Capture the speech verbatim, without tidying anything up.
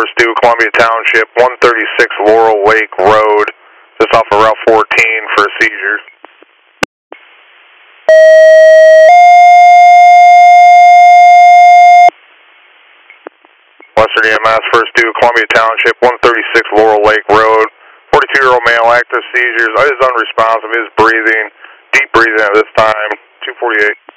first due, Columbia Township, one thirty-six Laurel Lake Road, just off of Route fourteen for a seizure. Western E M S, first due, Columbia Township, one thirty-six Laurel Lake Road, forty-two-year-old male, active seizures, is unresponsive, is breathing, deep breathing at this time, two forty-eight.